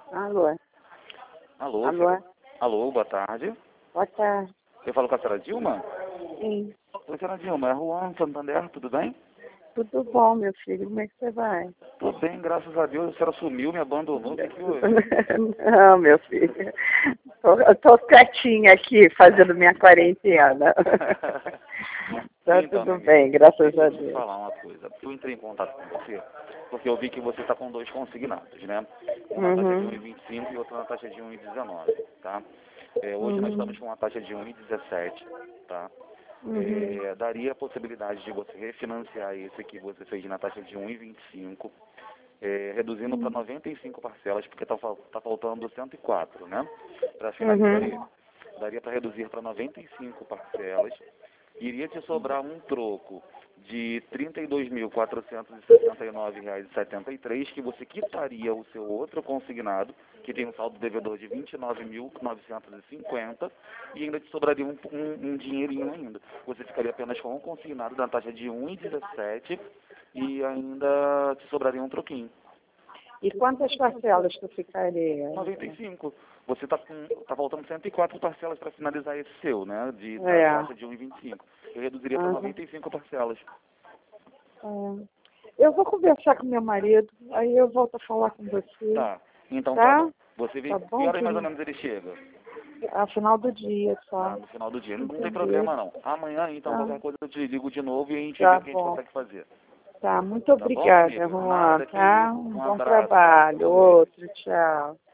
Alô? Alô, Alô? alô, boa tarde. Boa tarde. Eu falo com a senhora Dilma? Sim. Oi, senhora Dilma, é Juan Santander, tudo bem? Tudo bom, meu filho? Como é que você vai? Tudo bem, graças a Deus. A senhora sumiu, me abandonou, o que que houve? Não, meu filho. Eu tô quietinha aqui, fazendo minha quarentena. Tá Então, tudo minha bem, querida, graças deixa a eu te Deus. falar uma coisa. Eu entrei em contato com você porque eu vi que você está com dois consignados, né? Um na taxa de Uhum. 1,25 e outro na taxa de 1,19, tá? Hoje nós Uhum. estamos com uma taxa de 1,17, tá? Uhum. Daria a possibilidade de você refinanciar esse que você fez na taxa de 1,25, reduzindo para 95 parcelas, porque tá faltando 104, né? Para finalizar Uhum. ele. Daria para reduzir para 95 parcelas. Iria te sobrar um troco de R$ 32.469,73, que você quitaria o seu outro consignado, que tem um saldo devedor de R$ 29.950, e ainda te sobraria um dinheirinho ainda. Você ficaria apenas com um consignado da taxa de 1,17 e ainda te sobraria um troquinho. E quantas parcelas tu ficaria? 95. Você tá faltando 104 parcelas para finalizar esse seu, né? Da É. taxa de 1,25. Eu reduziria para Uhum. 95 parcelas. Eu vou conversar com meu marido, aí eu volto a falar com você, Tá. Então tá tá? bom. Você vê Tá que bom, horas mais ou querido? menos ele chega? A final do dia só. No final do dia. Não tem Entendeu? problema não. Amanhã, então, Tá, qualquer coisa eu te ligo de novo e a gente vê tá o que a gente bom. consegue fazer. Tá, muito Tá bom, obrigada, amiga? Juan, Nada, que tá? isso. Um Um bom abraço. trabalho. Igualmente. Outro, tchau.